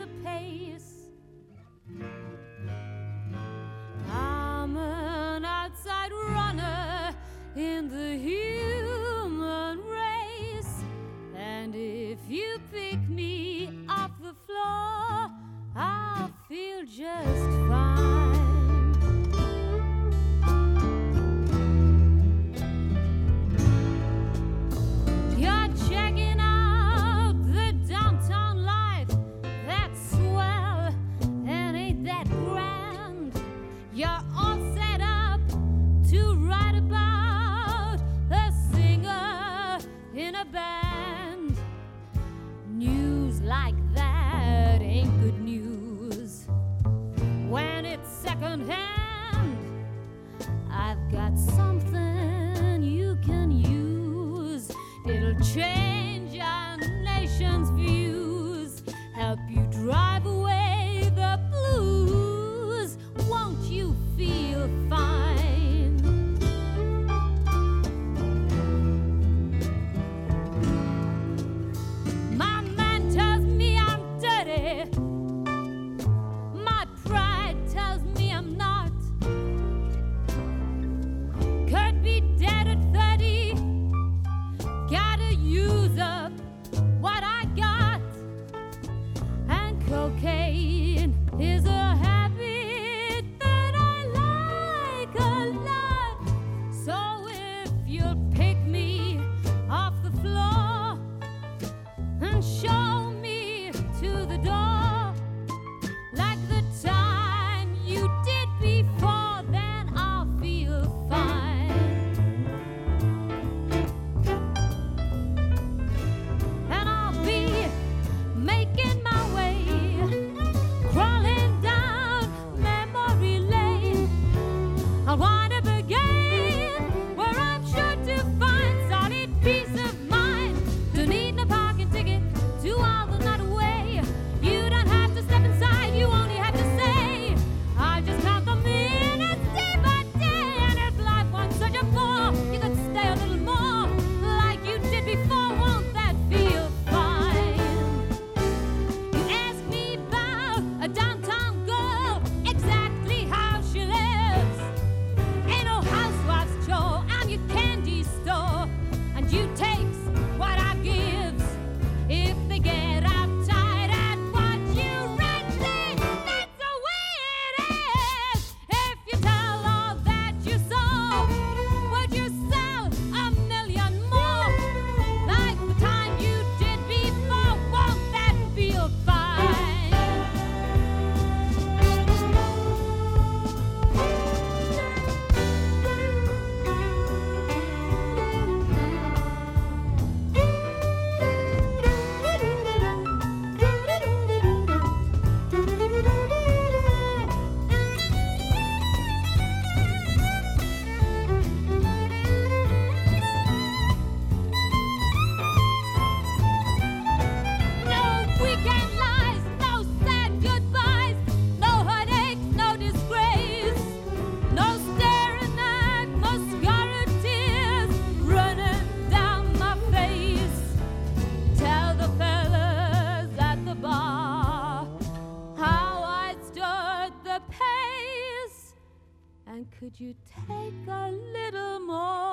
the pace. I'm an outside runner in the human race, and if you pick me off the floor, I'll feel just fine. You're checking out the downtown life, that's swell, and ain't that grand? You're all set up to write about a singer in a band. News like that ain't good news when it's secondhand. I've got something you can use. It'll change our nation's views, help you drive away the blues. Won't you feel fine? My man tells me I'm dirty. My pride tells me I'm not. Could be dead at 30. Gotta use up what I got. And cocaine is a habit that I like a lot. So if you'll pick me off the floor and show me to the door like the time you did before, then I'll feel fine. And I'll be making my way, crawling down memory lane. I wanna begin where I'm sure to find solid peace of mind. Don't need no parking ticket to all the night away. You don't have to step inside, you only have to say, I just count the minutes day by day. And if life wasn't such a bore, you could stay a little more like you did before. Won't that feel fine? You ask me about a downtown girl, exactly how she lives. Ain't no housewife's chore, I'm your candy store, and you takes what I gives. If they get uptight at what you rented, that's the way it is. If you tell all that you saw, would you sell a million more like the time you did before? Won't that feel fine? No weekend lies, no sad goodbyes, no heartaches, no disgrace, no staring at mascara tears running down my face. Tell the fellas at the bar how I stood the pace, and could you take a little more?